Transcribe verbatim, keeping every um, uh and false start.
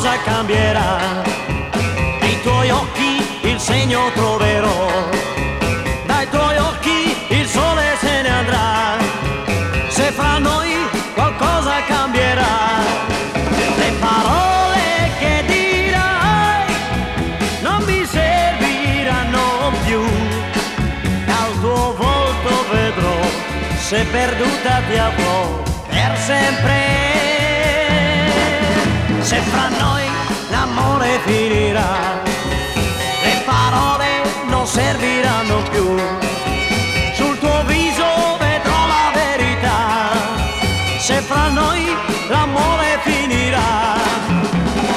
qualcosa cambierà. Nei tuoi occhi il segno troverò, dai tuoi occhi il sole se ne andrà. Se fra noi qualcosa cambierà, le parole che dirai non mi serviranno più. Dal tuo volto vedrò se perduta ti avrò per sempre. Se fra noi l'amore finirà, le parole non serviranno più.